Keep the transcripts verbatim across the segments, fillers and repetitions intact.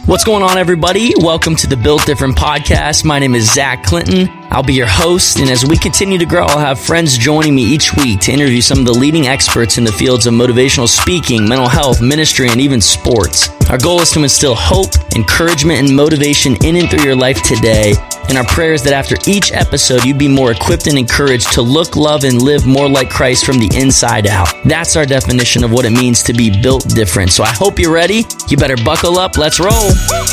What's going on, everybody? Welcome to the Built Different podcast. My name is Zach Clinton. I'll be your host, and as we continue to grow, I'll have friends joining me each week to interview some of the leading experts in the fields of motivational speaking, mental health, ministry, and even sports. Our goal is to instill hope, encouragement, and motivation in and through your life today. And our prayer is that after each episode, you'd be more equipped and encouraged to look, love, and live more like Christ from the inside out. That's our definition of what it means to be built different. So I hope you're ready. You better buckle up. Let's roll.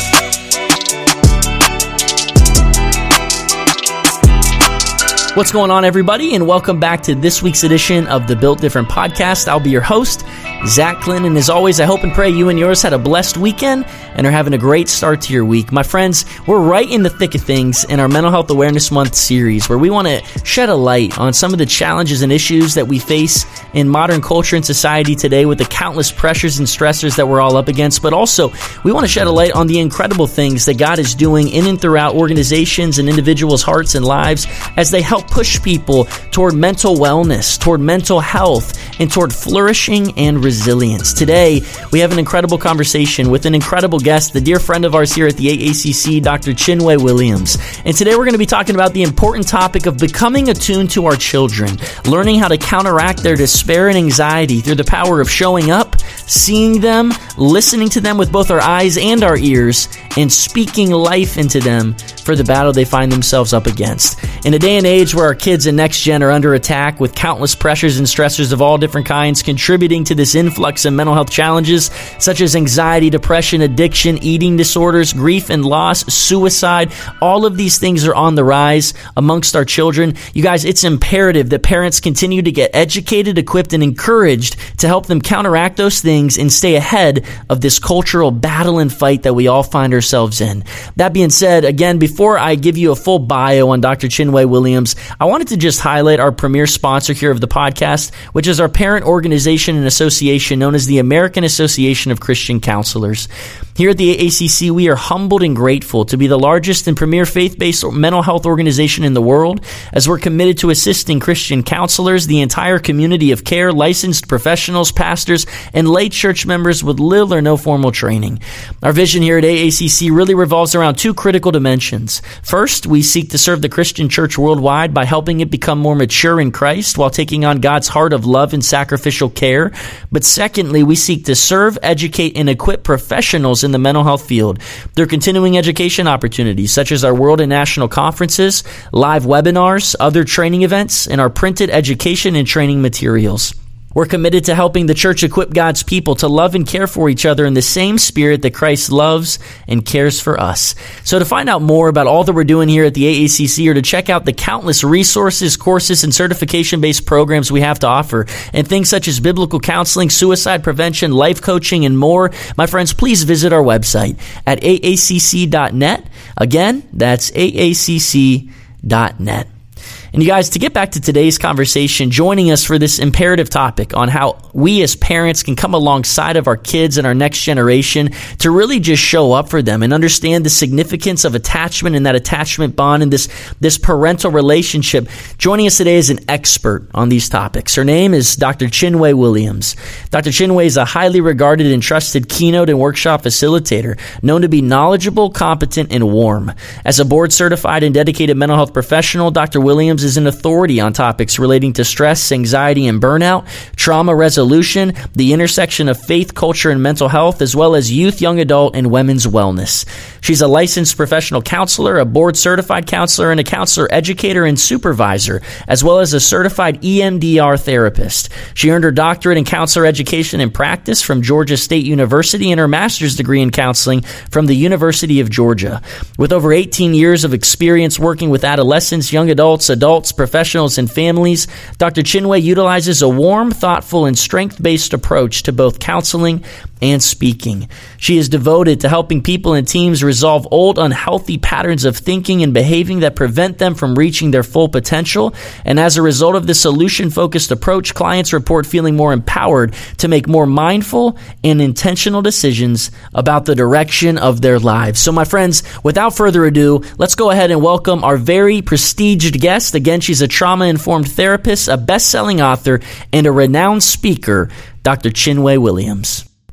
What's going on, everybody, and welcome back to this week's edition of the Built Different podcast. I'll be your host, Zach Clinton, and as always, I hope and pray you and yours had a blessed weekend and are having a great start to your week. My friends, we're right in the thick of things in our Mental Health Awareness Month series, where we want to shed a light on some of the challenges and issues that we face in modern culture and society today with the countless pressures and stressors that we're all up against, but also we want to shed a light on the incredible things that God is doing in and throughout organizations and individuals' hearts and lives as they help push people toward mental wellness, toward mental health, and toward flourishing and resilience. Today, we have an incredible conversation with an incredible guest, the dear friend of ours here at the A A C C, Doctor Chinwe Williams. And today we're going to be talking about the important topic of becoming attuned to our children, learning how to counteract their despair and anxiety through the power of showing up, seeing them, listening to them with both our eyes and our ears, and speaking life into them for the battle they find themselves up against. In a day and age where our kids and next gen are under attack with countless pressures and stressors of all different kinds contributing to this influx of mental health challenges such as anxiety, depression, addiction, eating disorders, grief and loss, suicide, all of these things are on the rise amongst our children. You guys, it's imperative that parents continue to get educated, equipped, and encouraged to help them counteract those things and stay ahead of this cultural battle and fight that we all find ourselves in. That being said, again, before I give you a full bio on Doctor Chinwe Williams, I wanted to just highlight our premier sponsor here of the podcast, which is our parent organization and association known as the American Association of Christian Counselors. Here at the A A C C, we are humbled and grateful to be the largest and premier faith-based mental health organization in the world, as we're committed to assisting Christian counselors, the entire community of care, licensed professionals, pastors, and lay church members with little or no formal training. Our vision here at A A C C really revolves around two critical dimensions. First, we seek to serve the Christian church worldwide by helping it become more mature in Christ while taking on God's heart of love and sacrificial care. But secondly, we seek to serve, educate, and equip professionals in the mental health field through continuing education opportunities such as our world and national conferences, live webinars, other training events, and our printed education and training materials. We're committed to helping the church equip God's people to love and care for each other in the same spirit that Christ loves and cares for us. So to find out more about all that we're doing here at the A A C C, or to check out the countless resources, courses, and certification-based programs we have to offer, and things such as biblical counseling, suicide prevention, life coaching, and more, my friends, please visit our website at A A C C dot net. Again, that's A A C C dot net. And you guys, to get back to today's conversation, joining us for this imperative topic on how we as parents can come alongside of our kids and our next generation to really just show up for them and understand the significance of attachment and that attachment bond and this, this parental relationship. Joining us today is an expert on these topics. Her name is Doctor Chinwe Williams. Doctor Chinwe is a highly regarded and trusted keynote and workshop facilitator, known to be knowledgeable, competent, and warm. As a board-certified and dedicated mental health professional, Doctor Williams is an authority on topics relating to stress, anxiety, and burnout, trauma resolution, the intersection of faith, culture, and mental health, as well as youth, young adult, and women's wellness. She's a licensed professional counselor, a board-certified counselor, and a counselor educator and supervisor, as well as a certified E M D R therapist. She earned her doctorate in counselor education and practice from Georgia State University and her master's degree in counseling from the University of Georgia. With over eighteen years of experience working with adolescents, young adults, adults, professionals, and families, Doctor Chinwe utilizes a warm, thoughtful, and strength-based approach to both counseling and speaking. She is devoted to helping people and teams resolve old, unhealthy patterns of thinking and behaving that prevent them from reaching their full potential. And as a result of this solution-focused approach, clients report feeling more empowered to make more mindful and intentional decisions about the direction of their lives. So, my friends, without further ado, let's go ahead and welcome our very prestiged guest. Again, she's a trauma-informed therapist, a best-selling author, and a renowned speaker, Doctor Chinwe Williams.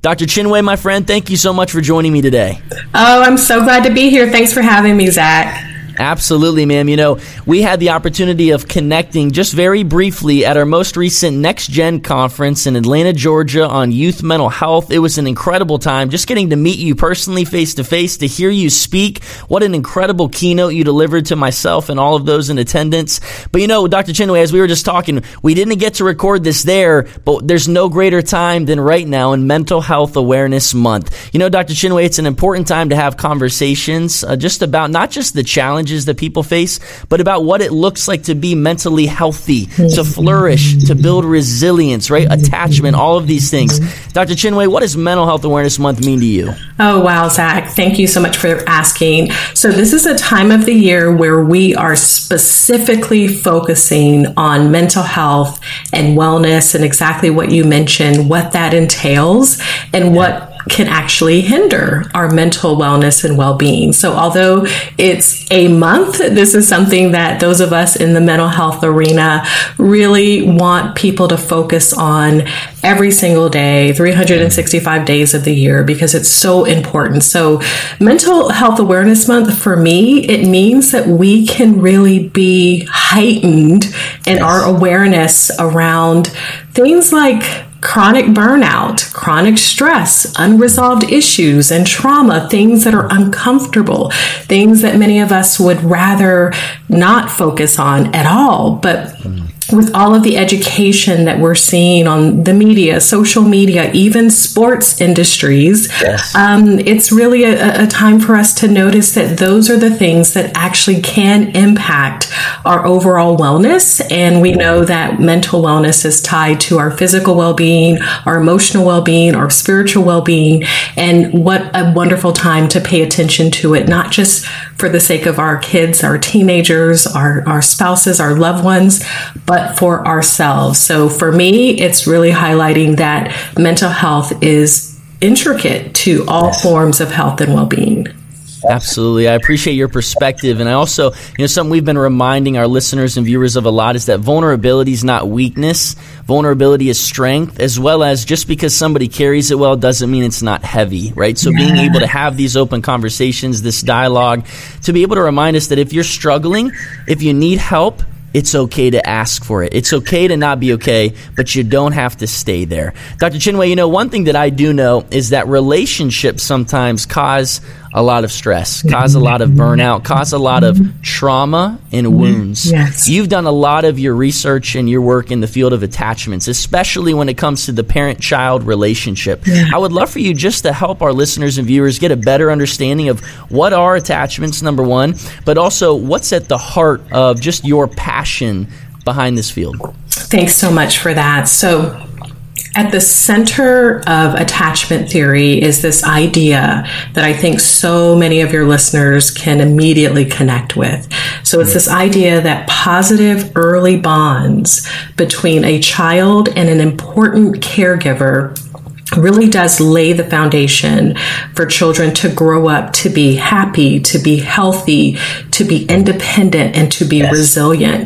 Doctor Chinwe, my friend, thank you so much for joining me today. Oh, I'm so glad to be here. Thanks for having me, Zach. Absolutely, ma'am. You know, we had the opportunity of connecting just very briefly at our most recent Next Gen conference in Atlanta, Georgia on youth mental health. It was an incredible time just getting to meet you personally face to face, to hear you speak. What an incredible keynote you delivered to myself and all of those in attendance. But you know, Doctor Chinwe, as we were just talking, we didn't get to record this there, but there's no greater time than right now in Mental Health Awareness Month. You know, Doctor Chinwe, it's an important time to have conversations uh, just about not just the challenges that people face, but about what it looks like to be mentally healthy, to flourish, to build resilience, right? Attachment, all of these things. Doctor Chinwe, what does Mental Health Awareness Month mean to you? Oh, wow, Zach. Thank you so much for asking. So this is a time of the year where we are specifically focusing on mental health and wellness and exactly what you mentioned, what that entails and what can actually hinder our mental wellness and well-being. So although it's a month, this is something that those of us in the mental health arena really want people to focus on every single day, three hundred sixty-five days of the year, because it's so important. So Mental Health Awareness Month, for me, it means that we can really be heightened in our awareness around things like chronic burnout, chronic stress, unresolved issues and trauma, things that are uncomfortable, things that many of us would rather not focus on at all. But with all of the education that we're seeing on the media, social media, even sports industries, yes. um, it's really a, a time for us to notice that those are the things that actually can impact our overall wellness. And we know that mental wellness is tied to our physical well-being, our emotional well-being, our spiritual well-being. And what a wonderful time to pay attention to it, not just for the sake of our kids, our teenagers, our, our spouses, our loved ones, but for ourselves. So for me, it's really highlighting that mental health is intricate to all yes. forms of health and well-being. Absolutely. I appreciate your perspective. And I also, you know, something we've been reminding our listeners and viewers of a lot is that vulnerability is not weakness. Vulnerability is strength, as well as just because somebody carries it well doesn't mean it's not heavy, right? So yeah. being able to have these open conversations, this dialogue, to be able to remind us that if you're struggling, if you need help, it's okay to ask for it. It's okay to not be okay, but you don't have to stay there. Doctor Chinwe, you know, one thing that I do know is that relationships sometimes cause a lot of stress, cause a lot of burnout, cause a lot of trauma and wounds. Yes. You've done a lot of your research and your work in the field of attachments, especially when it comes to the parent-child relationship. Yeah. I would love for you just to help our listeners and viewers get a better understanding of what are attachments, number one, but also what's at the heart of just your passion behind this field. Thanks so much for that. So at the center of attachment theory is this idea that I think so many of your listeners can immediately connect with. So it's this idea that positive early bonds between a child and an important caregiver really does lay the foundation for children to grow up to be happy, to be healthy, to be independent, and to be yes. resilient.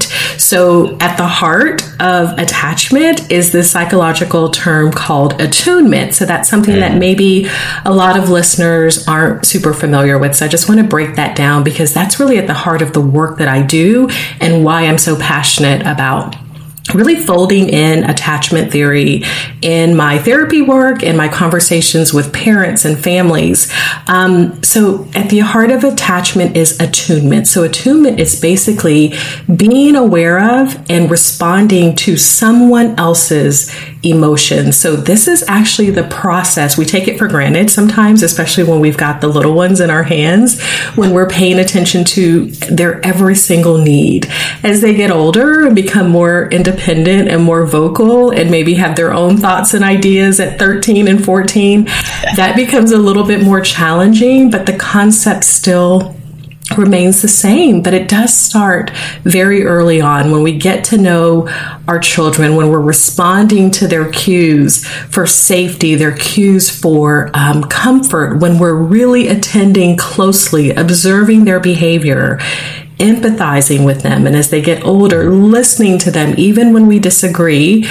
So at the heart of attachment is this psychological term called attunement. So that's something mm. that maybe a lot of listeners aren't super familiar with. So I just want to break that down because that's really at the heart of the work that I do and why I'm so passionate about really folding in attachment theory in my therapy work and my conversations with parents and families. Um, so at the heart of attachment is attunement. So attunement is basically being aware of and responding to someone else's emotions. So this is actually the process. We take it for granted sometimes, especially when we've got the little ones in our hands, when we're paying attention to their every single need. As they get older and become more independent, independent and more vocal and maybe have their own thoughts and ideas at thirteen and fourteen, that becomes a little bit more challenging, but the concept still remains the same. But it does start very early on when we get to know our children, when we're responding to their cues for safety, their cues for um, comfort, when we're really attending closely, observing their behavior, empathizing with them, and as they get older, listening to them, even when we disagree,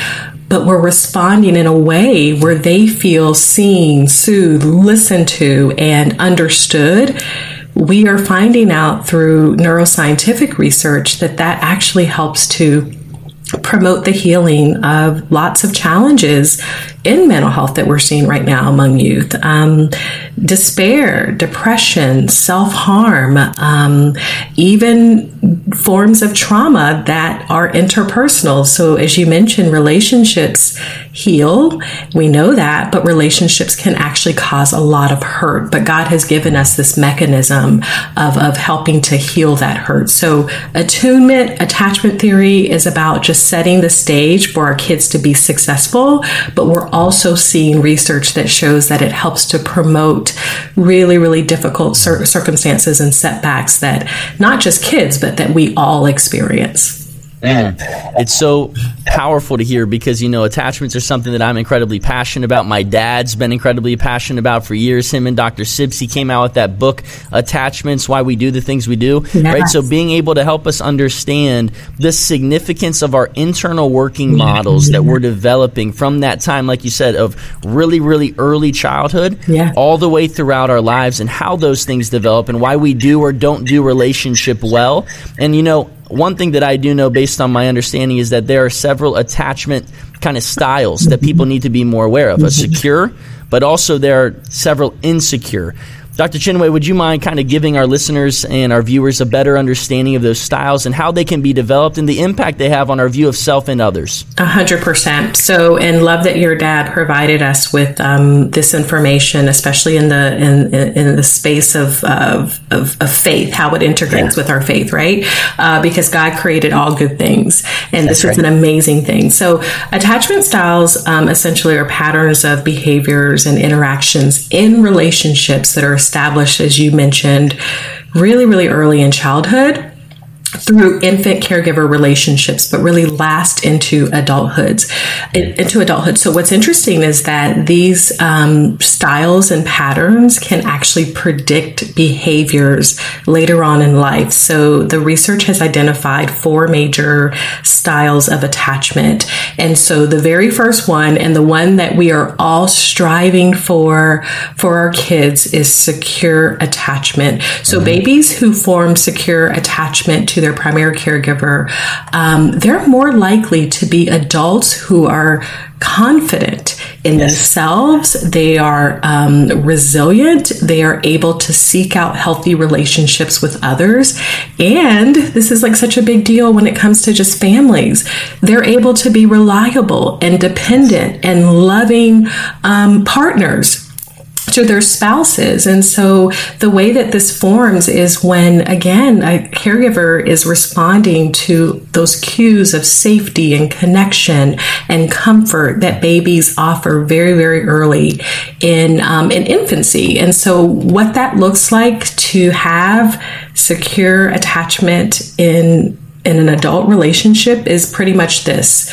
but we're responding in a way where they feel seen, soothed, listened to, and understood, we are finding out through neuroscientific research that that actually helps to promote the healing of lots of challenges in mental health that we're seeing right now among youth. Um, despair, depression, self-harm, um, even forms of trauma that are interpersonal. So as you mentioned, relationships heal. We know that, but relationships can actually cause a lot of hurt. But God has given us this mechanism of, of helping to heal that hurt. So attunement, attachment theory is about just setting the stage for our kids to be successful, but we're also seeing research that shows that it helps to promote really, really difficult cir- circumstances and setbacks that not just kids, but that we all experience. Man, it's so powerful to hear because, you know, attachments are something that I'm incredibly passionate about. My dad's been incredibly passionate about for years. Him and Doctor Sibsey came out with that book, Attachments, Why We Do the Things We Do. Yes. Right? So being able to help us understand the significance of our internal working models that we're developing from that time, like you said, of really, really early childhood yeah. all the way throughout our lives and how those things develop and why we do or don't do relationship well. And, you know, one thing that I do know based on my understanding is that there are several attachment kind of styles that people need to be more aware of. A secure, but also there are several insecure. Doctor Chinwe, would you mind kind of giving our listeners and our viewers a better understanding of those styles and how they can be developed and the impact they have on our view of self and others? A hundred percent. So, and love that your dad provided us with um, this information, especially in the in in the space of of, of, of faith, how it integrates yeah. with our faith, right? Uh, because God created all good things, and That's this right. is an amazing thing. So, attachment styles um, essentially are patterns of behaviors and interactions in relationships that are established, as you mentioned, really, really early in childhood through infant caregiver relationships, but really last into adulthood. Into adulthood. So what's interesting is that these um, styles and patterns can actually predict behaviors later on in life. So the research has identified four major styles of attachment. And so the very first one, and the one that we are all striving for for our kids, is secure attachment. So mm-hmm. babies who form secure attachment to their primary caregiver, um, they're more likely to be adults who are confident in yes. themselves. They are um, resilient. They are able to seek out healthy relationships with others. And this is like such a big deal when it comes to just families. They're able to be reliable and dependent and loving um, partners to their spouses. And so the way that this forms is when, again, a caregiver is responding to those cues of safety and connection and comfort that babies offer very, very early in um, in infancy. And so what that looks like to have secure attachment in in an adult relationship is pretty much this.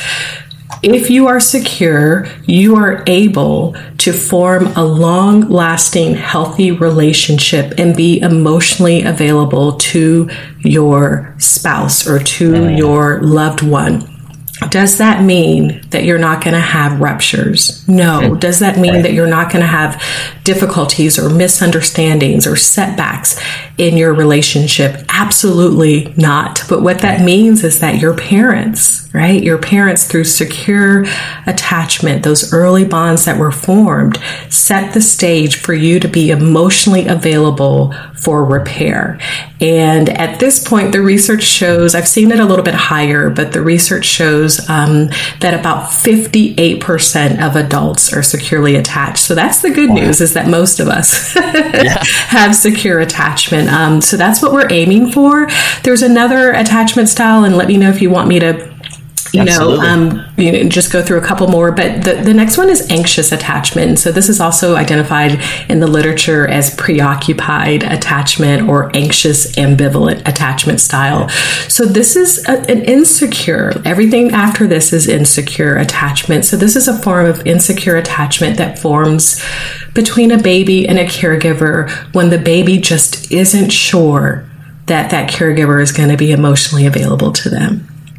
If you are secure, you are able to form a long-lasting, healthy relationship and be emotionally available to your spouse or to your loved one. Does that mean that you're not going to have ruptures? No. Does that mean that you're not going to have difficulties or misunderstandings or setbacks in your relationship? Absolutely not. But what that means is that your parents, right? Your parents, through secure attachment, those early bonds that were formed, set the stage for you to be emotionally available for repair. And at this point, the research shows, I've seen it a little bit higher, but the research shows um, that about fifty-eight percent of adults are securely attached. So that's the good wow. news, is that most of us yeah. have secure attachment. Um, so that's what we're aiming for. There's another attachment style, and let me know if you want me to You Absolutely. know, um, you know, just go through a couple more. But the, the next one is anxious attachment. So this is also identified in the literature as preoccupied attachment or anxious ambivalent attachment style. So this is a, an insecure. Everything after this is insecure attachment. So this is a form of insecure attachment that forms between a baby and a caregiver when the baby just isn't sure that that caregiver is going to be emotionally available to them.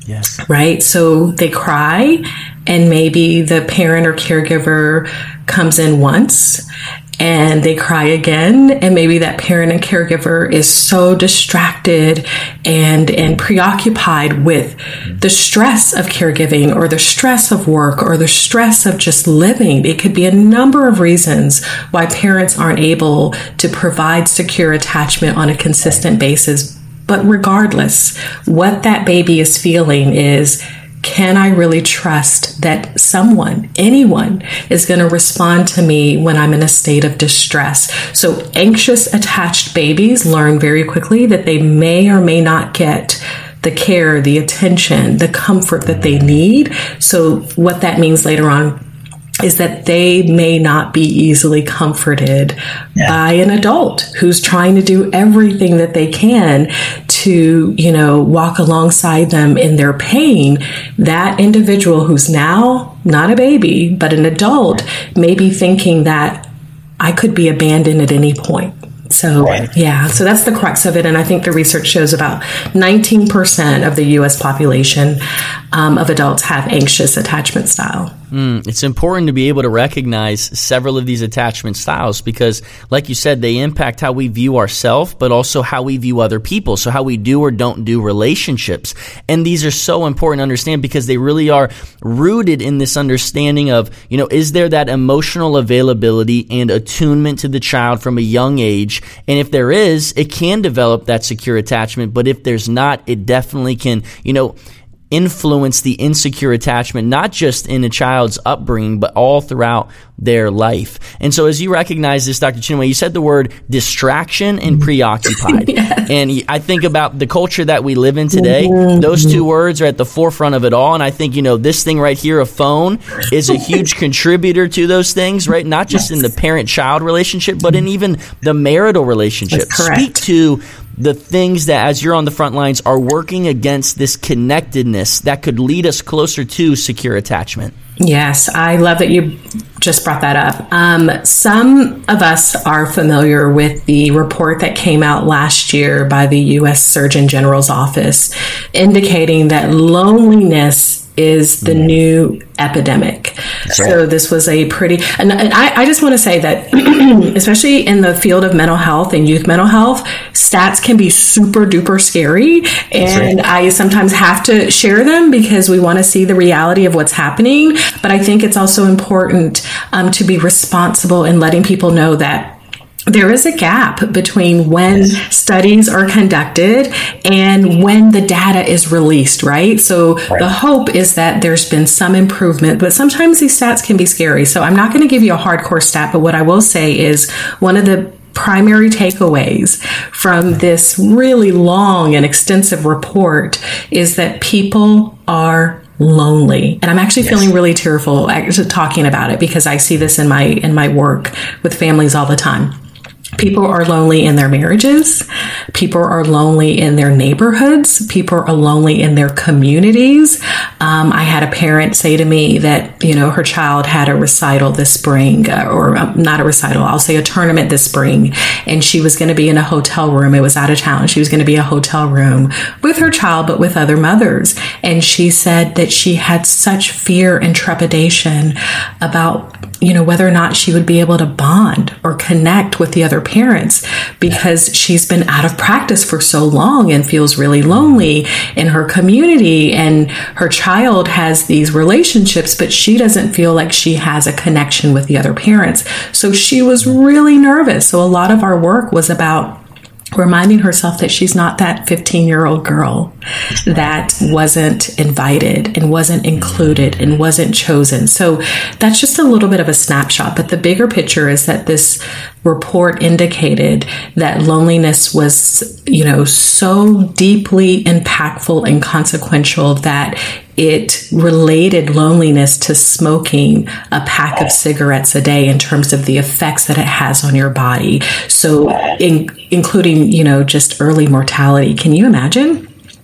Yes. Right? So they cry, and maybe the parent or caregiver comes in once and they cry again, and maybe that parent and caregiver is so distracted and and preoccupied with the stress of caregiving or the stress of work or the stress of just living. It could be a number of reasons why parents aren't able to provide secure attachment on a consistent basis. But regardless, what that baby is feeling is, can I really trust that someone, anyone, is going to respond to me when I'm in a state of distress? So anxious attached babies learn very quickly that they may or may not get the care, the attention, the comfort that they need. So what that means later on is that they may not be easily comforted yeah. by an adult who's trying to do everything that they can to, you know, walk alongside them in their pain. That individual who's now not a baby, but an adult, may be thinking that I could be abandoned at any point. So, right. yeah, so that's the crux of it. And I think the research shows about nineteen percent of the U S population um, of adults have anxious attachment style. Mm, it's important to be able to recognize several of these attachment styles because, like you said, they impact how we view ourselves, but also how we view other people. So how we do or don't do relationships. And these are so important to understand because they really are rooted in this understanding of, you know, is there that emotional availability and attunement to the child from a young age? And if there is, it can develop that secure attachment. But if there's not, it definitely can, you know, influence the insecure attachment, not just in a child's upbringing, but all throughout their life. And so as you recognize this, Doctor Chinwe, you said the word distraction and preoccupied. Yes. And I think about the culture that we live in today. Mm-hmm. Those two words are at the forefront of it all. And I think, you know, this thing right here, a phone, is a huge contributor to those things, right? Not just yes. in the parent-child relationship, but in even the marital relationship. Speak to the things that, as you're on the front lines, are working against this connectedness that could lead us closer to secure attachment. Yes, I love that you just brought that up. Um, some of us are familiar with the report that came out last year by the U S Surgeon General's office indicating that loneliness is the mm. new epidemic. That's so right. This was a pretty, and, and I, I just want to say that, especially in the field of mental health and youth mental health, stats can be super duper scary. And right. I sometimes have to share them because we want to see the reality of what's happening. But I think it's also important um, to be responsible in letting people know that there is a gap between when yes. studies are conducted and when the data is released, right? So right. the hope is that there's been some improvement, but sometimes these stats can be scary. So I'm not going to give you a hardcore stat, but what I will say is one of the primary takeaways from this really long and extensive report is that people are lonely. And I'm actually yes. feeling really tearful actually talking about it because I see this in my in my work with families all the time. People are lonely in their marriages. People are lonely in their neighborhoods. People are lonely in their communities. Um, I had a parent say to me that, you know, her child had a recital this spring, uh, or uh, not a recital, I'll say a tournament this spring. And she was going to be in a hotel room. It was out of town. She was going to be in a hotel room with her child, but with other mothers. And she said that she had such fear and trepidation about, you know, whether or not she would be able to bond or connect with the other parents because she's been out of practice for so long and feels really lonely in her community, and her child has these relationships, but she doesn't feel like she has a connection with the other parents. So she was really nervous. So a lot of our work was about reminding herself that she's not that fifteen-year-old girl that wasn't invited and wasn't included and wasn't chosen. So that's just a little bit of a snapshot. But the bigger picture is that this report indicated that loneliness was, you know, so deeply impactful and consequential that it related loneliness to smoking a pack of cigarettes a day in terms of the effects that it has on your body. So in, including, you know, just early mortality. Can you imagine?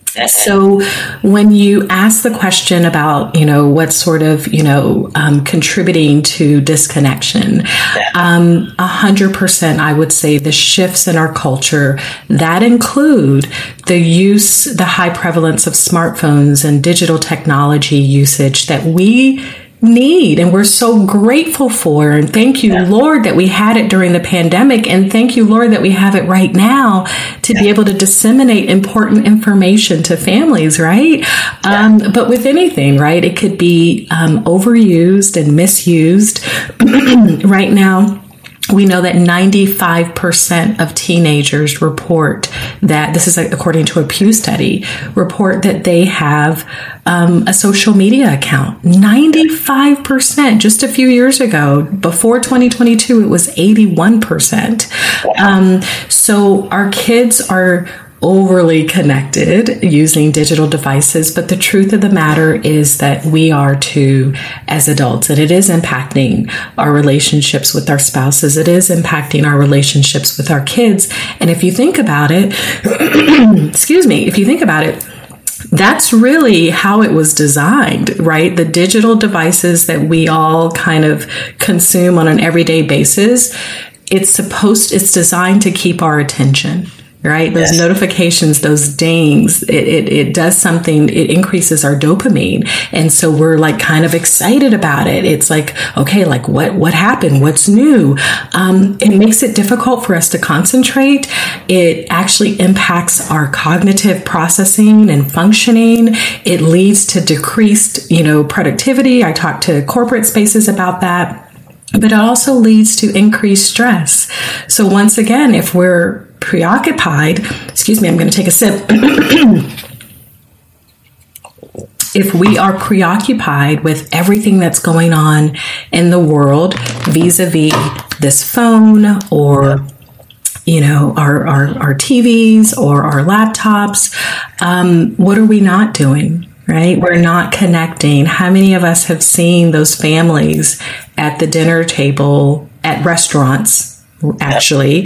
So when you ask the question about, you know, what's sort of, you know, um, contributing to disconnection, um, a hundred percent, I would say the shifts in our culture that include the use, the high prevalence of smartphones and digital technology usage that we need and we're so grateful for. And thank you, yeah. Lord, that we had it during the pandemic. And thank you, Lord, that we have it right now to yeah. be able to disseminate important information to families, right? Yeah. Um, but with anything, right, it could be um, overused and misused. Right now, we know that ninety-five percent of teenagers report that, this is according to a Pew study, report that they have um, a social media account. ninety-five percent. Just a few years ago, before twenty twenty-two, it was eighty-one percent. Um, so our kids are overly connected using digital devices, but the truth of the matter is that we are too as adults, and it is impacting our relationships with our spouses. It is impacting our relationships with our kids. And if you think about it, excuse me, if you think about it, that's really how it was designed, right? The digital devices that we all kind of consume on an everyday basis, it's supposed, it's designed to keep our attention. Right? Those yes. notifications, those dings, it, it, it does something, it increases our dopamine. And so we're like kind of excited about it. It's like, okay, like what, what happened? What's new? Um, it makes it difficult for us to concentrate. It actually impacts our cognitive processing and functioning. It leads to decreased, you know, productivity. I talked to corporate spaces about that. But it also leads to increased stress. So once again, if we're preoccupied, excuse me, I'm going to take a sip. If we are preoccupied with everything that's going on in the world vis-a-vis this phone or, you know, our, our, our T Vs or our laptops, um, what are we not doing? Right? We're not connecting. How many of us have seen those families at the dinner table at restaurants, actually,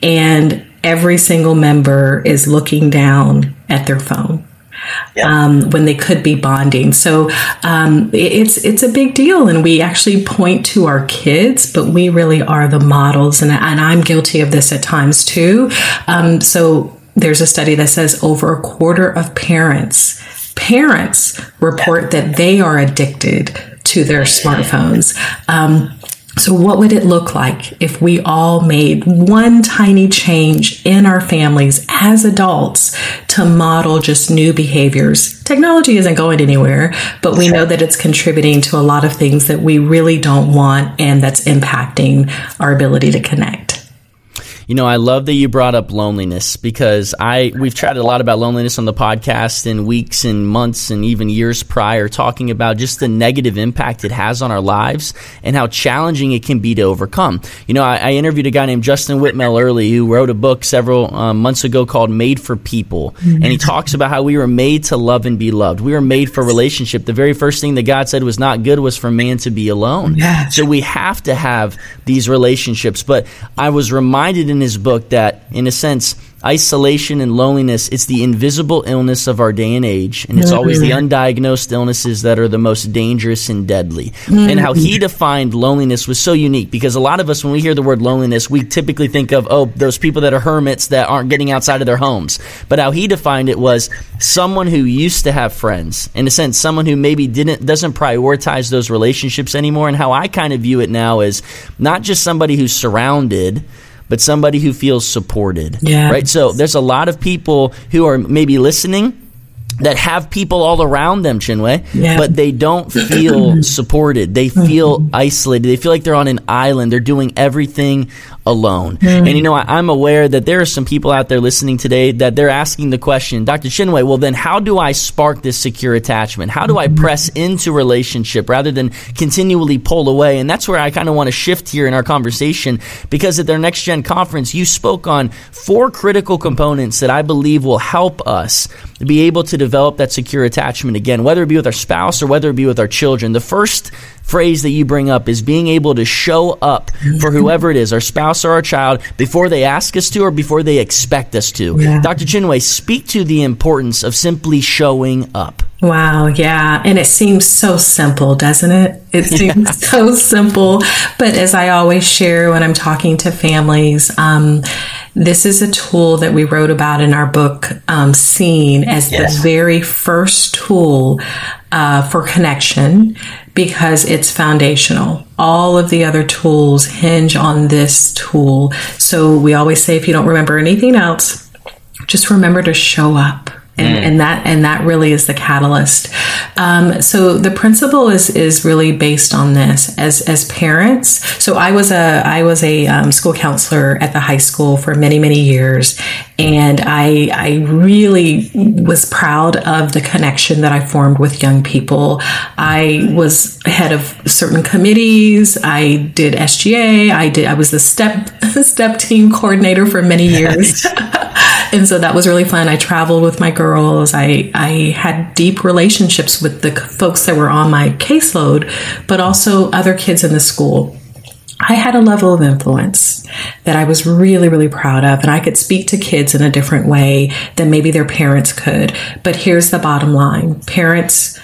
and every single member is looking down at their phone yeah. um, when they could be bonding? So um, it's it's a big deal, and we actually point to our kids, but we really are the models, and, and I'm guilty of this at times too. Um, so there's a study that says over a quarter of parents Parents report that they are addicted to their smartphones. Um, so what would it look like if we all made one tiny change in our families as adults to model just new behaviors? Technology isn't going anywhere, but we know that it's contributing to a lot of things that we really don't want, and that's impacting our ability to connect. You know, I love that you brought up loneliness, because I we've chatted a lot about loneliness on the podcast in weeks and months and even years prior, talking about just the negative impact it has on our lives and how challenging it can be to overcome. You know, I, I interviewed a guy named Justin Whitmell early who wrote a book several um, months ago called Made for People. Mm-hmm. And he talks about how we were made to love and be loved. We were made for relationship. The very first thing that God said was not good was for man to be alone. Yes. So we have to have these relationships. But I was reminded in his book that, in a sense, isolation and loneliness, it's the invisible illness of our day and age, and it's mm-hmm. always the undiagnosed illnesses that are the most dangerous and deadly. Mm-hmm. And how he defined loneliness was so unique, because a lot of us, when we hear the word loneliness, we typically think of, oh, those people that are hermits that aren't getting outside of their homes. But how he defined it was someone who used to have friends, in a sense, someone who maybe didn't doesn't prioritize those relationships anymore. And how I kind of view it now is not just somebody who's surrounded, but somebody who feels supported, yes. right? So there's a lot of people who are maybe listening that have people all around them, Chinwe, yeah. but they don't feel supported. They feel isolated. They feel like they're on an island. They're doing everything alone. Mm. And, you know, I, I'm aware that there are some people out there listening today that they're asking the question, Doctor Chinwe, well, then how do I spark this secure attachment? How do I press into relationship rather than continually pull away? And that's where I kind of want to shift here in our conversation, because at their Next Gen conference, you spoke on four critical components that I believe will help us be able to develop that secure attachment again, whether it be with our spouse or whether it be with our children. The first phrase that you bring up is being able to show up for whoever it is, our spouse or our child, before they ask us to or before they expect us to. Yeah. Doctor Chinwe, speak to the importance of simply showing up. Wow, yeah. And it seems so simple, doesn't it? It seems yeah. so simple. But as I always share when I'm talking to families, um, this is a tool that we wrote about in our book, um, Seen, as yes. the very first tool uh, for connection, because it's foundational. All of the other tools hinge on this tool. So we always say, if you don't remember anything else, just remember to show up. And, mm. and that and that really is the catalyst. Um, so the principle is is really based on this as as parents. So I was a I was a um, school counselor at the high school for many many years, and I I really was proud of the connection that I formed with young people. I was head of certain committees. I did S G A. I did I was the step step team coordinator for many years. And so that was really fun. I traveled with my girls. I, I had deep relationships with the folks that were on my caseload, but also other kids in the school. I had a level of influence that I was really, really proud of, and I could speak to kids in a different way than maybe their parents could. But here's the bottom line. Parents,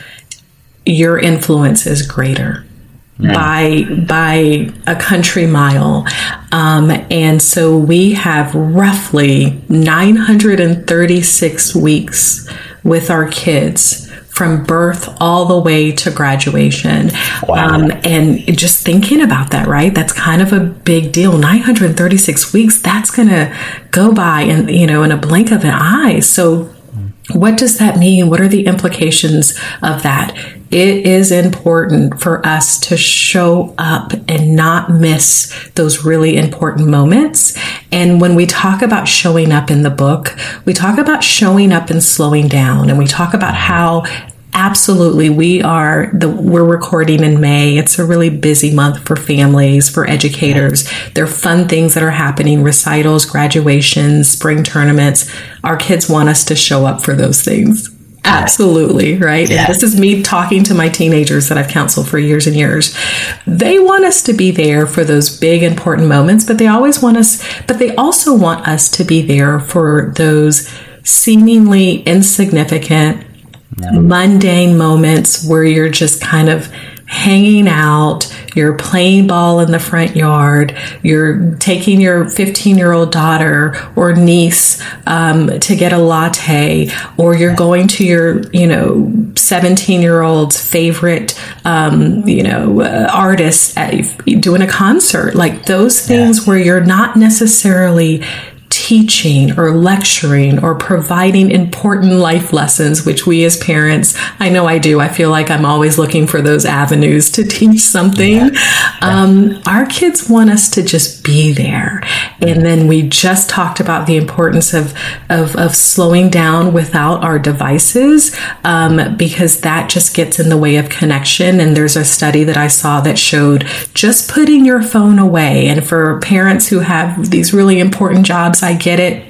your influence is greater. Yeah. by by a country mile. Um, and so we have roughly nine hundred thirty-six weeks with our kids from birth all the way to graduation. Wow. Um, and just thinking about that, right? That's kind of a big deal. nine hundred thirty-six weeks, that's going to go by in, you know, in a blink of an eye. So what does that mean? What are the implications of that? It is important for us to show up and not miss those really important moments. And when we talk about showing up in the book, we talk about showing up and slowing down. And we talk about how absolutely we are the we're recording in May. It's a really busy month for families, for educators. There are fun things that are happening, recitals, graduations, spring tournaments. Our kids want us to show up for those things. Absolutely, right? Yeah. And this is me talking to my teenagers that I've counseled for years and years. They want us to be there for those big, important moments, but they always want us, but they also want us to be there for those seemingly insignificant, yeah. mundane moments where you're just kind of hanging out, you're playing ball in the front yard, you're taking your fifteen-year-old daughter or niece um, to get a latte, or you're going to your, you know, seventeen-year-old's favorite, um, you know, uh, artist at, doing a concert. Like those things yeah. where you're not necessarily teaching or lecturing or providing important life lessons, which we as parents, I know I do. I feel like I'm always looking for those avenues to teach something. Yeah. Yeah. Um, our kids want us to just be there. And then we just talked about the importance of, of, of slowing down without our devices, um, because that just gets in the way of connection. And there's a study that I saw that showed just putting your phone away. And for parents who have these really important jobs, I get it.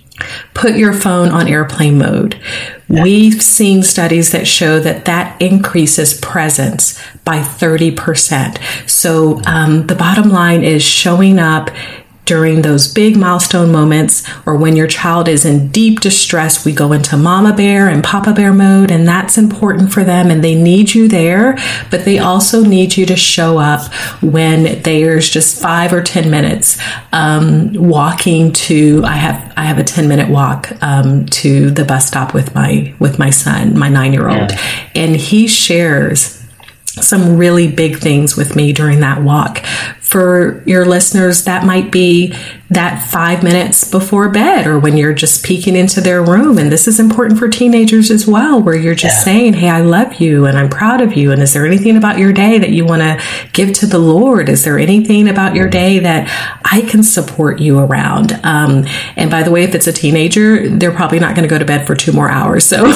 Put your phone on airplane mode. Yeah. We've seen studies that show that that increases presence by thirty percent. So um, the bottom line is showing up during those big milestone moments, or when your child is in deep distress. We go into mama bear and papa bear mode, and that's important for them, and they need you there, but they also need you to show up when there's just five or ten minutes um, walking to, I have I have a ten minute walk um, to the bus stop with my with my son, my nine-year-old, yeah. and he shares some really big things with me during that walk. For your listeners, that might be that five minutes before bed, or when you're just peeking into their room. And this is important for teenagers as well, where you're just yeah. saying, hey, I love you and I'm proud of you. And is there anything about your day that you want to give to the Lord? Is there anything about your day that I can support you around? Um, and by the way, if it's a teenager, they're probably not going to go to bed for two more hours. So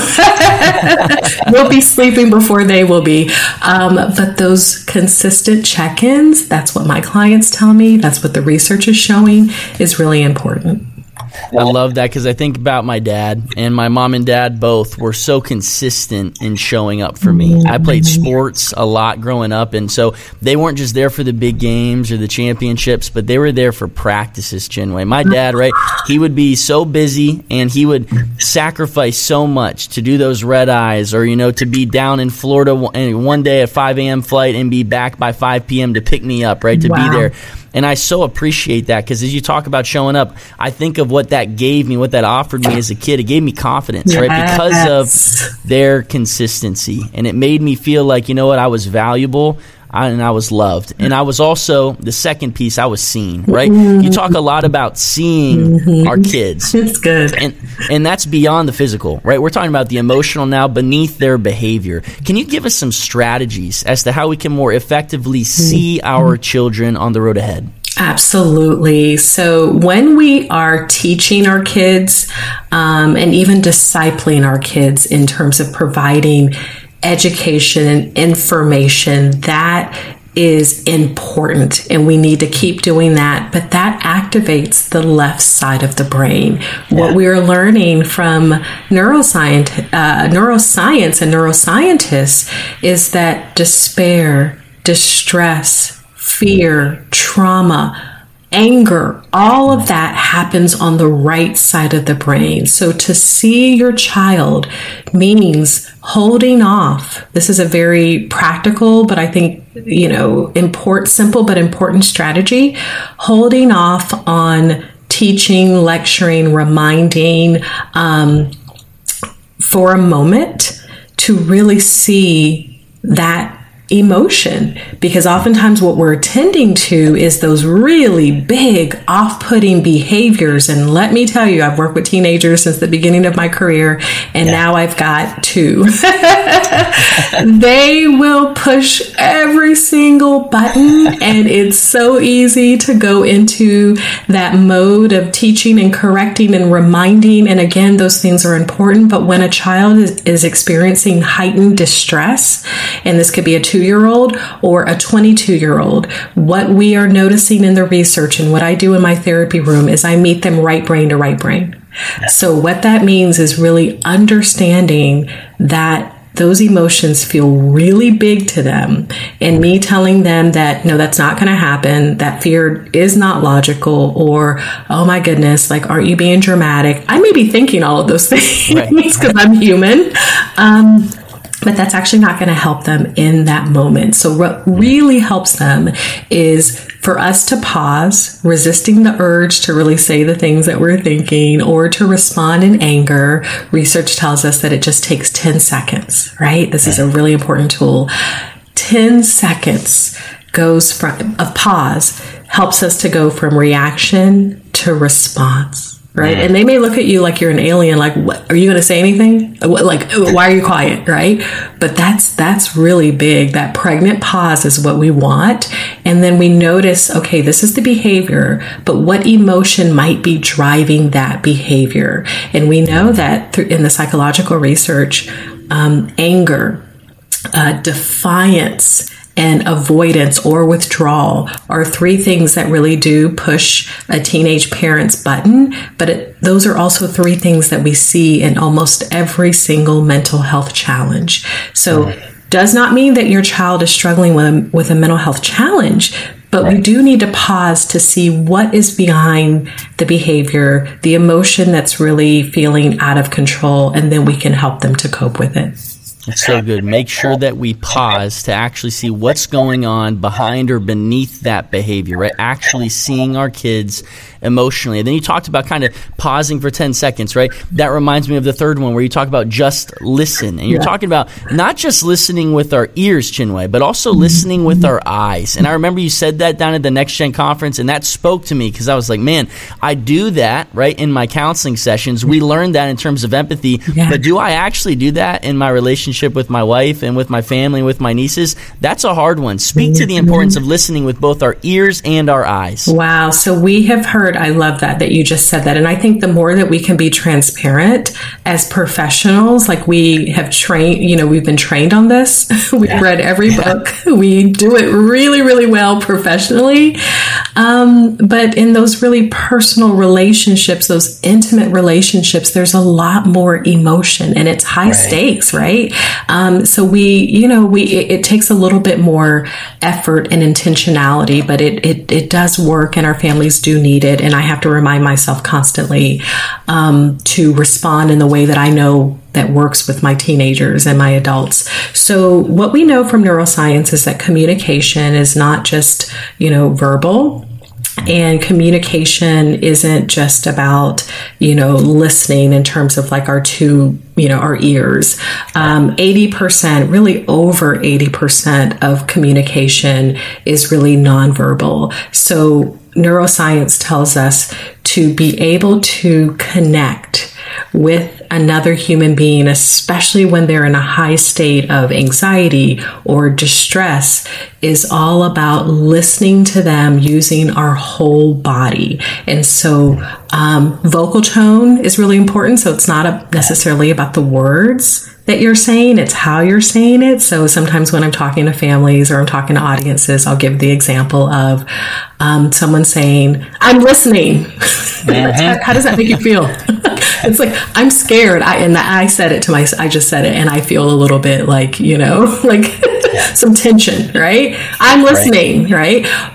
we'll be sleeping before they will be. Um, but those consistent check-ins, that's what my clients tell me, that's what the research is showing, is really important. I love that because I think about my dad, and my mom and dad both were so consistent in showing up for me. I played sports a lot growing up, and so they weren't just there for the big games or the championships, but they were there for practices, Chinwe. My dad, right, he would be so busy, and he would sacrifice so much to do those red eyes, or, you know, to be down in Florida one day at five a.m. flight and be back by five p.m. to pick me up, right, to wow. be there. And I so appreciate that because as you talk about showing up, I think of what that gave me, what that offered me as a kid. It gave me confidence, yes. right, because of their consistency. And it made me feel like, you know what, I was valuable. I, and I was loved. And I was also, the second piece, I was seen, right? Mm-hmm. You talk a lot about seeing mm-hmm. our kids. It's good. And and that's beyond the physical, right? We're talking about the emotional now beneath their behavior. Can you give us some strategies as to how we can more effectively see our children on the road ahead? Absolutely. So when we are teaching our kids um, and even discipling our kids in terms of providing education and information, that is important, and we need to keep doing that. But that activates the left side of the brain. Yeah. What we are learning from neuroscience, uh, neuroscience and neuroscientists is that despair, distress, fear, trauma, anger, all of that happens on the right side of the brain. So to see your child means holding off. This is a very practical, but I think, you know, important, simple but important strategy. Holding off on teaching, lecturing, reminding um, for a moment to really see that emotion, because oftentimes what we're attending to is those really big off-putting behaviors. And let me tell you, I've worked with teenagers since the beginning of my career, and yeah. now I've got two. They will push every single button, and it's so easy to go into that mode of teaching and correcting and reminding. And again, those things are important, but when a child is, is experiencing heightened distress, and this could be a two two-year-old or a twenty-two-year-old, what we are noticing in the research and what I do in my therapy room is I meet them right brain to right brain. So what that means is really understanding that those emotions feel really big to them, and me telling them that, no, that's not going to happen. That fear is not logical, or, oh my goodness, like, aren't you being dramatic? I may be thinking all of those things because right. I'm human. Um, But that's actually not going to help them in that moment. So what really helps them is for us to pause, resisting the urge to really say the things that we're thinking or to respond in anger. Research tells us that it just takes ten seconds, right? This is a really important tool. ten seconds goes from of pause helps us to go from reaction to response. Right. And they may look at you like you're an alien. Like, what, are you going to say anything? Like, why are you quiet? Right. But that's that's really big. That pregnant pause is what we want. And then we notice, OK, this is the behavior, but what emotion might be driving that behavior? And we know that through, in the psychological research, um, anger, uh, defiance, and avoidance or withdrawal are three things that really do push a teenage parent's button. But it, those are also three things that we see in almost every single mental health challenge. So does not mean that your child is struggling with a, with a mental health challenge, but we do need to pause to see what is behind the behavior, the emotion that's really feeling out of control, and then we can help them to cope with it. That's so good. Make sure that we pause to actually see what's going on behind or beneath that behavior, right? Actually seeing our kids emotionally. And then you talked about kind of pausing for ten seconds, right? That reminds me of the third one where you talk about just listen. And you're yeah. talking about not just listening with our ears, Chinwe, but also listening with our eyes. And I remember you said that down at the Next Gen conference, and that spoke to me because I was like, man, I do that, right, in my counseling sessions. We learned that in terms of empathy, yeah. but do I actually do that in my relationship with my wife and with my family and with my nieces? That's a hard one. Speak to the importance of listening with both our ears and our eyes. Wow. So we have heard word. I love that, that you just said that. And I think the more that we can be transparent as professionals, like we have trained, you know, we've been trained on this. We've yeah. read every yeah. book. We do it really, really well professionally. Um, but in those really personal relationships, those intimate relationships, there's a lot more emotion and it's high right. stakes, right? Um, so we, you know, we, it, it takes a little bit more effort and intentionality, but it, it, it does work and our families do need it. And I have to remind myself constantly, um, to respond in the way that I know that works with my teenagers and my adults. So what we know from neuroscience is that communication is not just, you know, verbal. And communication isn't just about, you know, listening in terms of like our two, you know, our ears. Um, eighty percent, really over eighty percent of communication is really nonverbal. So neuroscience tells us to be able to connect with another human being, especially when they're in a high state of anxiety or distress, is all about listening to them using our whole body. And so um, vocal tone is really important. So it's not a, necessarily about the words that you're saying, it's how you're saying it. So sometimes when I'm talking to families or I'm talking to audiences, I'll give the example of um, someone saying, "I'm listening." Mm-hmm. how, how does that make you feel? It's like, I'm scared. I, and I said it to my, I just said it and I feel a little bit like, you know, like some tension, right? I'm listening, right? right?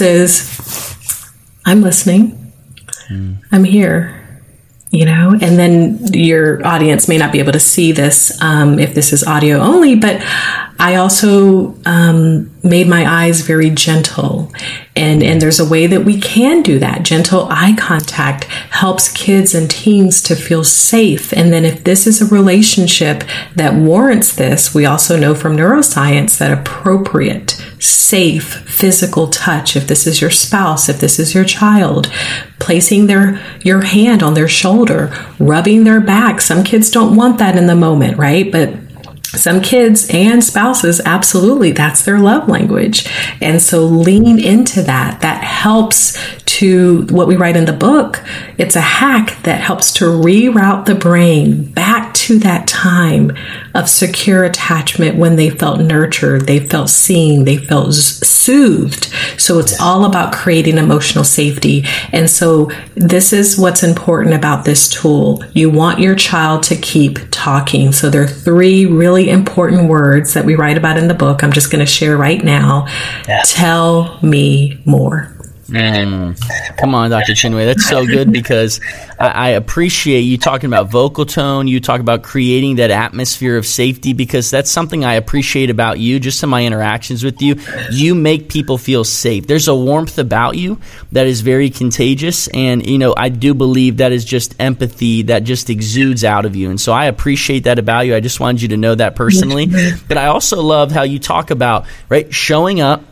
Versus, I'm listening. Mm. I'm here. You know, and then your audience may not be able to see this um, if this is audio only, but I also um, made my eyes very gentle. And, and there's a way that we can do that. Gentle eye contact helps kids and teens to feel safe. And then if this is a relationship that warrants this, we also know from neuroscience that appropriate, safe physical touch, if this is your spouse, if this is your child, placing their your hand on their shoulder, rubbing their back. Some kids don't want that in the moment, right? But some kids and spouses, absolutely, that's their love language. And so lean into that. That helps to, what we write in the book, it's a hack that helps to reroute the brain back to that time of secure attachment when they felt nurtured, they felt seen, they felt soothed. So it's all about creating emotional safety. And so this is what's important about this tool. You want your child to keep talking. So there are three really important words that we write about in the book. I'm just going to share right now. Yes. Tell me more. Mm. Come on, Doctor Chinwe. That's so good because I, I appreciate you talking about vocal tone. You talk about creating that atmosphere of safety because that's something I appreciate about you, just in my interactions with you. You make people feel safe. There's a warmth about you that is very contagious. And, you know, I do believe that is just empathy that just exudes out of you. And so I appreciate that about you. I just wanted you to know that personally. But I also love how you talk about, right, showing up,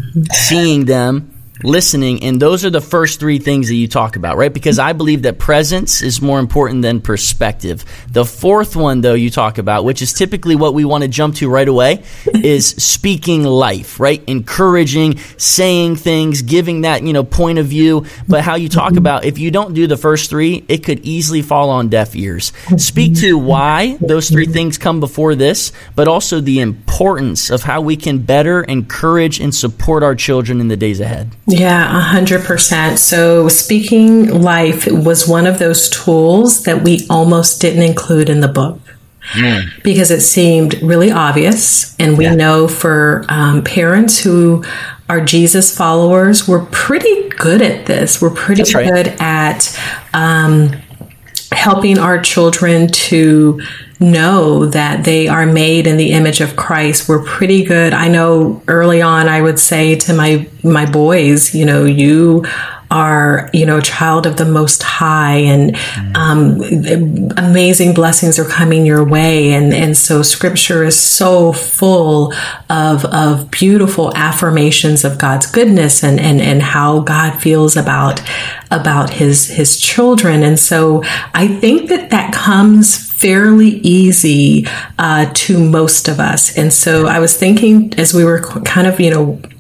seeing them, listening, and those are the first three things that you talk about, right? Because I believe that presence is more important than perspective. The fourth one, though, you talk about, which is typically what we want to jump to right away, is speaking life, right? Encouraging, saying things, giving that, you know, point of view. But how you talk about, if you don't do the first three, it could easily fall on deaf ears. Speak to why those three things come before this, but also the importance of how we can better encourage and support our children in the days ahead. Yeah, a hundred percent. So speaking life was one of those tools that we almost didn't include in the book mm. because it seemed really obvious. And we yeah. know for um, parents who are Jesus followers, we're pretty good at this. We're pretty That's good right. at um, helping our children to know that they are made in the image of Christ. We're pretty good. I know early on I would say to my my boys, you know, you are, you know, a child of the Most High, and um, amazing blessings are coming your way. And, and so Scripture is so full of of beautiful affirmations of God's goodness and, and, and how God feels about about his his children. And so I think that that comes fairly easy uh, to most of us. And so I was thinking as we were kind of, you know,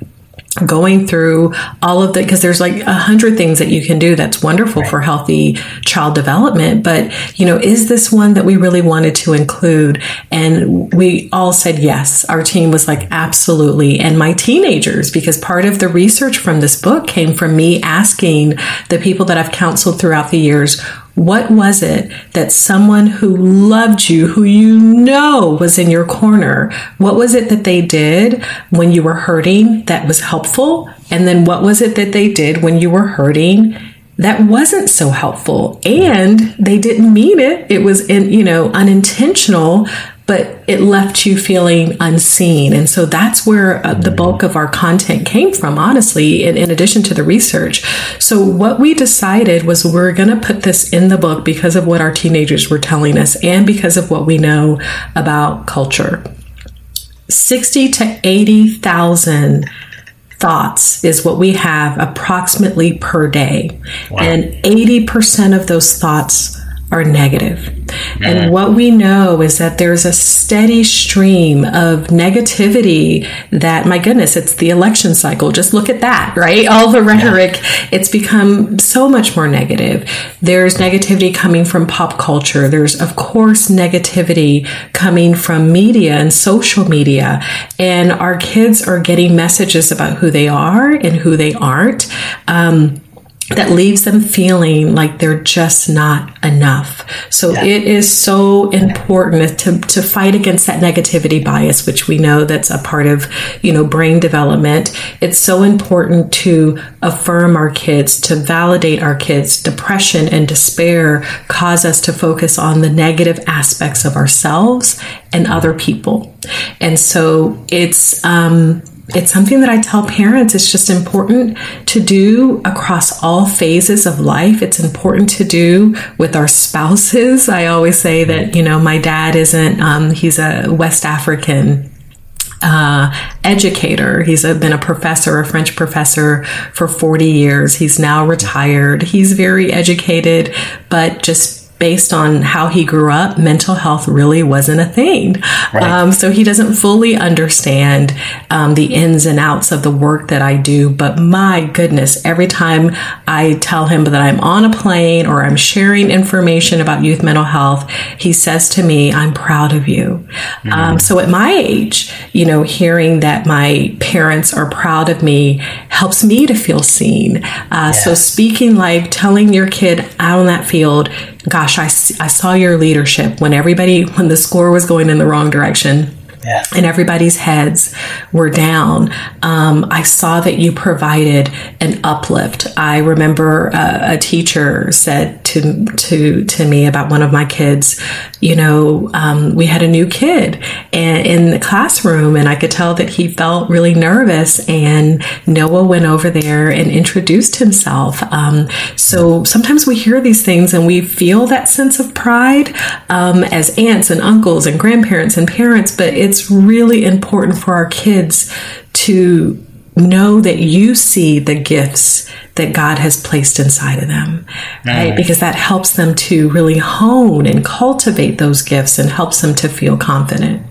going through all of the, because there's like a hundred things that you can do that's wonderful right. for healthy child development. But, you know, is this one that we really wanted to include? And we all said yes. Our team was like, absolutely. And my teenagers, because part of the research from this book came from me asking the people that I've counseled throughout the years, what was it that someone who loved you, who you know was in your corner, what was it that they did when you were hurting that was helpful? And then what was it that they did when you were hurting that wasn't so helpful? And they didn't mean it. It was, in, you know, unintentional, but it left you feeling unseen. And so that's where uh, the bulk of our content came from, honestly, in, in addition to the research. So what we decided was we're going to put this in the book because of what our teenagers were telling us and because of what we know about culture. sixty to eighty thousand thoughts is what we have approximately per day. Wow. And eighty percent of those thoughts are negative. Mm-hmm. And what we know is that there's a steady stream of negativity that, my goodness, it's the election cycle. Just look at that, right? All the rhetoric, yeah. It's become so much more negative. There's negativity coming from pop culture. There's, of course, negativity coming from media and social media. And our kids are getting messages about who they are and who they aren't. Um, that leaves them feeling like they're just not enough. So yeah. It is so important to, to fight against that negativity bias, which we know that's a part of, you know, brain development. It's so important to affirm our kids, to validate our kids. Depression and despair cause us to focus on the negative aspects of ourselves and other people. And so it's, um, It's something that I tell parents it's just important to do across all phases of life. It's important to do with our spouses. I always say that, you know, my dad isn't, um, he's a West African uh, educator. He's a, been a professor, a French professor for forty years. He's now retired. He's very educated, but just based on how he grew up, mental health really wasn't a thing. Right. Um, so he doesn't fully understand um, the ins and outs of the work that I do. But my goodness, every time I tell him that I'm on a plane or I'm sharing information about youth mental health, he says to me, I'm proud of you. Mm-hmm. Um, so at my age, you know, hearing that my parents are proud of me helps me to feel seen. Uh, yeah. So speaking life, telling your kid out on that field, gosh, I, I saw your leadership when everybody, when the score was going in the wrong direction. Yeah. And everybody's heads were down. Um, I saw that you provided an uplift. I remember uh, a teacher said to to to me about one of my kids, you know, um, we had a new kid and, in the classroom, and I could tell that he felt really nervous. And Noah went over there and introduced himself. Um, so sometimes we hear these things and we feel that sense of pride um, as aunts and uncles and grandparents and parents, but it it's really important for our kids to know that you see the gifts that God has placed inside of them, right? Mm. Because that helps them to really hone and cultivate those gifts and helps them to feel confident.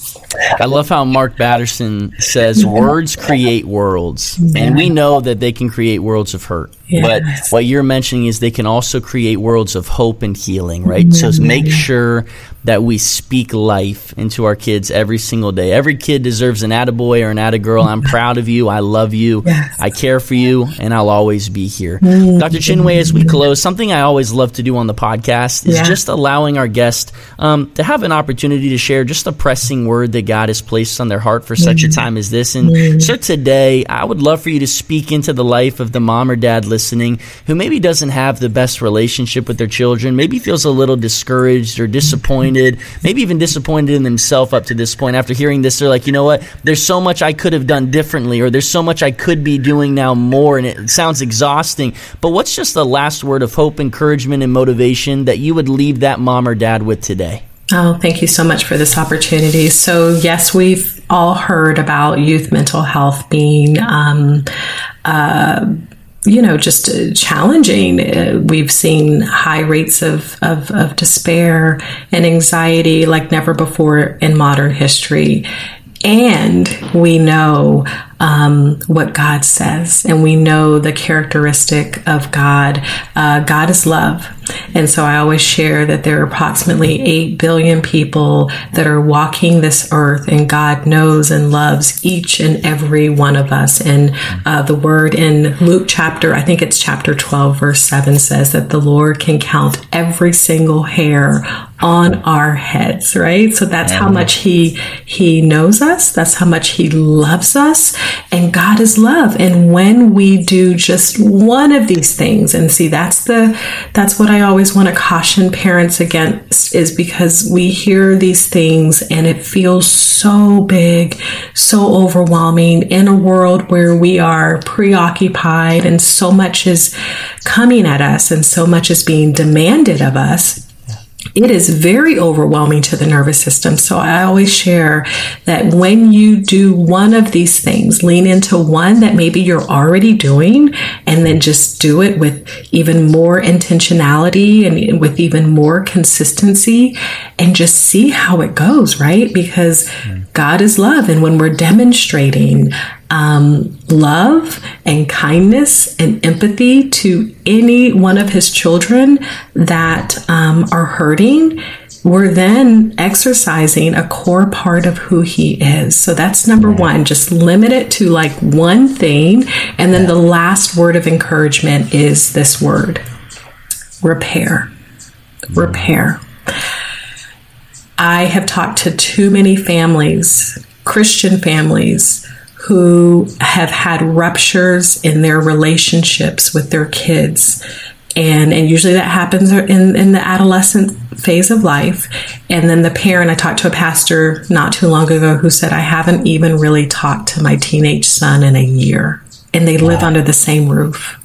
I love how Mark Batterson says words create worlds, yeah. And we know that they can create worlds of hurt. Yes. But what you're mentioning is they can also create worlds of hope and healing, right? Mm-hmm. So make sure that we speak life into our kids every single day. Every kid deserves an attaboy or an attagirl. I'm proud of you. I love you. Yes. I care for you, and I'll always be here. Mm-hmm. Doctor Chinwe, as we close, something I always love to do on the podcast is yeah. just allowing our guests um, to have an opportunity to share just a pressing word that God has placed on their heart for such mm-hmm. a time as this. And mm-hmm. so today, I would love for you to speak into the life of the mom or dad listening who maybe doesn't have the best relationship with their children, maybe feels a little discouraged or disappointed, maybe even disappointed in themselves up to this point. After hearing this, they're like, you know what, there's so much I could have done differently, or there's so much I could be doing now more, and it sounds exhausting. But what's just the last word of hope, encouragement, and motivation that you would leave that mom or dad with today? Oh, thank you so much for this opportunity. So yes, we've all heard about youth mental health being, um, uh, you know, just uh, challenging. Uh, we've seen high rates of, of, of despair and anxiety like never before in modern history. And we know um, what God says, and we know the characteristic of God. Uh, God is love. And so I always share that there are approximately eight billion people that are walking this earth, and God knows and loves each and every one of us. And uh, the word in Luke chapter, I think it's chapter twelve, verse seven, says that the Lord can count every single hair on our heads, right? So that's how much he he knows us. That's how much he loves us. And God is love. And when we do just one of these things, and see, that's the that's what I always want to caution parents against, is because we hear these things and it feels so big, so overwhelming in a world where we are preoccupied and so much is coming at us and so much is being demanded of us. It is very overwhelming to the nervous system. So I always share that when you do one of these things, lean into one that maybe you're already doing, and then just do it with even more intentionality and with even more consistency, and just see how it goes, right? Because God is love. And when we're demonstrating Um, love and kindness and empathy to any one of his children that um, are hurting, we're then exercising a core part of who he is. So that's number one. Just limit it to like one thing. And then the last word of encouragement is this word: repair. Repair. I have talked to too many families, Christian families, who have had ruptures in their relationships with their kids. And, and usually that happens in, in the adolescent phase of life. And then the parent, I talked to a pastor not too long ago who said, I haven't even really talked to my teenage son in a year. And they live under the same roof.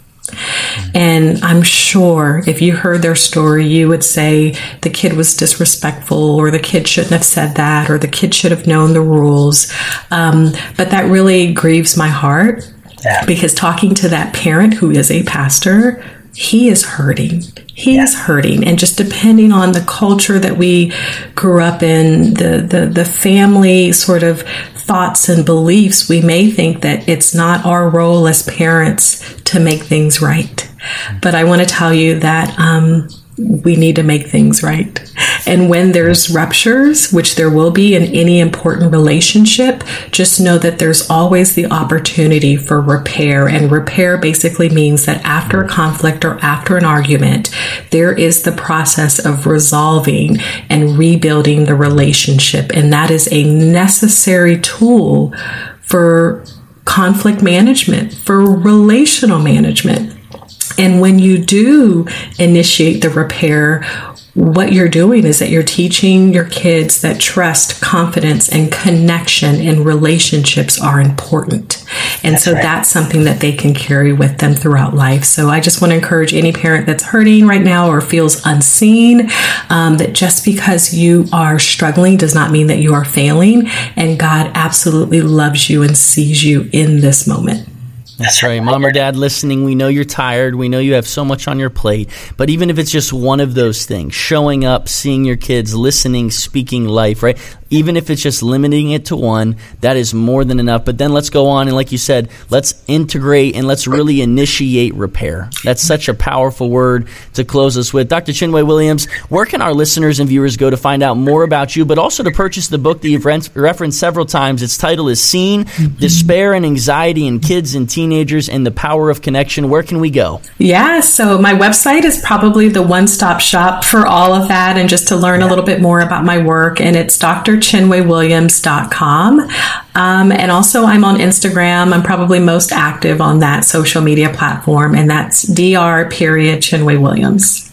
And I'm sure if you heard their story, you would say the kid was disrespectful, or the kid shouldn't have said that, or the kid should have known the rules. Um, but that really grieves my heart, yeah. because talking to that parent who is a pastor, he is hurting. He yeah. is hurting. And just depending on the culture that we grew up in, the, the, the family sort of thoughts and beliefs, we may think that it's not our role as parents to make things right. But I want to tell you that um, we need to make things right. And when there's ruptures, which there will be in any important relationship, just know that there's always the opportunity for repair. And repair basically means that after a conflict or after an argument, there is the process of resolving and rebuilding the relationship. And that is a necessary tool for conflict management, for relational management. And when you do initiate the repair, what you're doing is that you're teaching your kids that trust, confidence, and connection in relationships are important. And that's so right. that's something that they can carry with them throughout life. So I just want to encourage any parent that's hurting right now or feels unseen, um, that just because you are struggling does not mean that you are failing. And God absolutely loves you and sees you in this moment. That's right. Mom or dad listening, we know you're tired. We know you have so much on your plate. But even if it's just one of those things, showing up, seeing your kids, listening, speaking life, right? Even if it's just limiting it to one, that is more than enough. But then let's go on and, like you said, let's integrate and let's really initiate repair. That's such a powerful word to close us with. Doctor Chinwe Williams, where can our listeners and viewers go to find out more about you, but also to purchase the book that you've re- referenced several times? Its title is Seen, Despair and Anxiety in Kids and Teenagers and the Power of Connection. Where can we go? Yeah, so my website is probably the one-stop shop for all of that, and just to learn a little bit more about my work, and it's Dr Chinwe Williams dot com. Um, and also I'm on Instagram. I'm probably most active on that social media platform, and that's Dr period Chinwe Williams.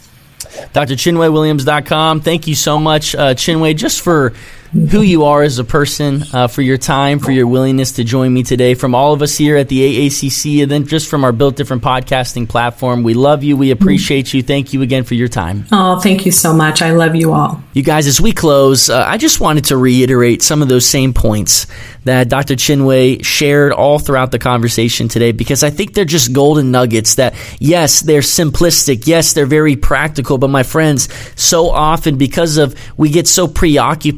Dr Chinwe Williams dot com. Thank you so much, uh, Chinwe, just for who you are as a person, uh, for your time, for your willingness to join me today. From all of us here at the A A C C, and then just from our Built Different podcasting platform, we love you. We appreciate you. Thank you again for your time. Oh, thank you so much. I love you all. You guys, as we close, uh, I just wanted to reiterate some of those same points that Doctor Chinwe shared all throughout the conversation today, because I think they're just golden nuggets that, yes, they're simplistic. Yes, they're very practical. But my friends, so often because of we get so preoccupied and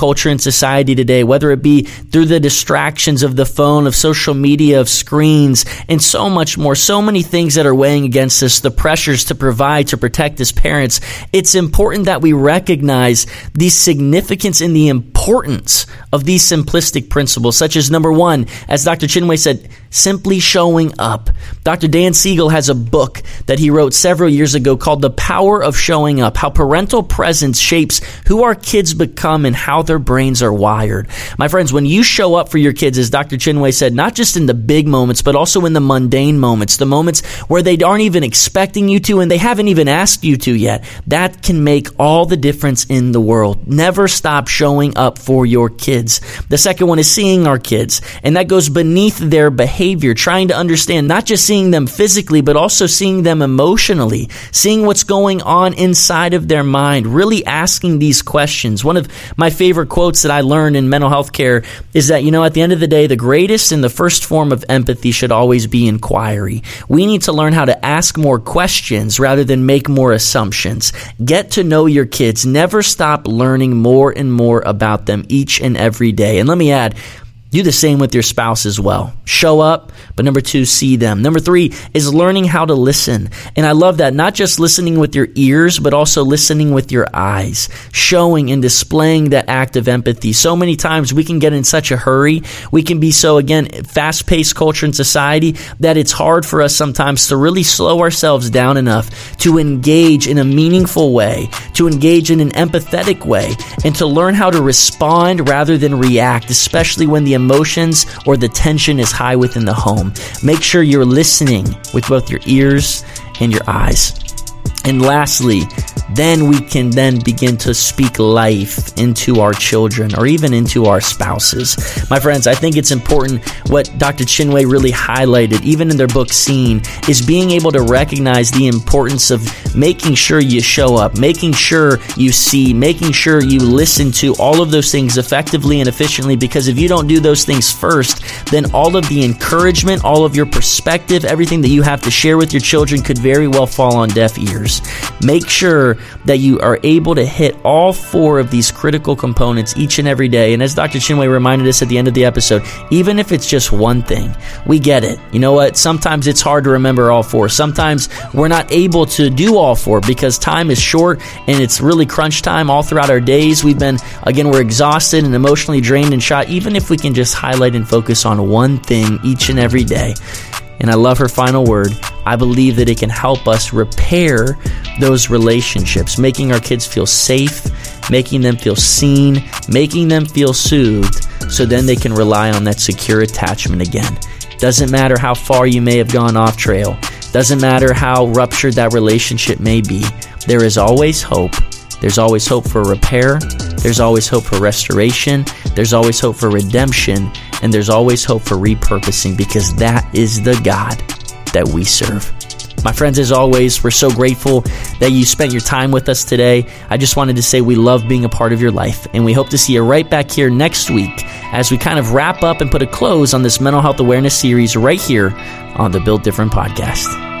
culture and society today, whether it be through the distractions of the phone, of social media, of screens, and so much more, so many things that are weighing against us, the pressures to provide, to protect as parents. It's important that we recognize the significance and the importance of these simplistic principles, such as number one, as Doctor Chinwe said, simply showing up. Doctor Dan Siegel has a book that he wrote several years ago called The Power of Showing Up, How Parental Presence Shapes Who Our Kids Become and How Their Brains Are Wired. My friends, when you show up for your kids, as Doctor Chinwe said, not just in the big moments, but also in the mundane moments, the moments where they aren't even expecting you to and they haven't even asked you to yet, that can make all the difference in the world. Never stop showing up for your kids. The second one is seeing our kids, and that goes beneath their behavior, trying to understand not just seeing them physically, but also seeing them emotionally, seeing what's going on inside of their mind, really asking these questions. One of my favorite quotes that I learned in mental health care is that, you know, at the end of the day, the greatest and the first form of empathy should always be inquiry. We need to learn how to ask more questions rather than make more assumptions. Get to know your kids. Never stop learning more and more about them each and every day. And let me add, do the same with your spouse as well. Show up, but number two, see them. Number three is learning how to listen. And I love that. Not just listening with your ears, but also listening with your eyes, showing and displaying that act of empathy. So many times we can get in such a hurry. We can be so, again, fast-paced culture and society that it's hard for us sometimes to really slow ourselves down enough to engage in a meaningful way, to engage in an empathetic way, and to learn how to respond rather than react, especially when the emotions or the tension is high within the home. Make sure you're listening with both your ears and your eyes. And lastly, then we can then begin to speak life into our children or even into our spouses. My friends, I think it's important what Doctor Chinwe really highlighted, even in their book Seen, is being able to recognize the importance of making sure you show up, making sure you see, making sure you listen to all of those things effectively and efficiently, because if you don't do those things first, then all of the encouragement, all of your perspective, everything that you have to share with your children could very well fall on deaf ears. Make sure that you are able to hit all four of these critical components each and every day. And as Doctor Chinwe reminded us at the end of the episode, even if it's just one thing, we get it. You know what? Sometimes it's hard to remember all four. Sometimes we're not able to do all four because time is short and it's really crunch time all throughout our days. We've been, again, we're exhausted and emotionally drained and shot. Even if we can just highlight and focus on one thing each and every day. And I love her final word. I believe that it can help us repair those relationships, making our kids feel safe, making them feel seen, making them feel soothed, so then they can rely on that secure attachment again. Doesn't matter how far you may have gone off trail. Doesn't matter how ruptured that relationship may be. There is always hope. There's always hope for repair. There's always hope for restoration. There's always hope for redemption. And there's always hope for repurposing, because that is the God that we serve. My friends, as always, we're so grateful that you spent your time with us today. I just wanted to say we love being a part of your life, and we hope to see you right back here next week as we kind of wrap up and put a close on this mental health awareness series right here on the Built Different podcast.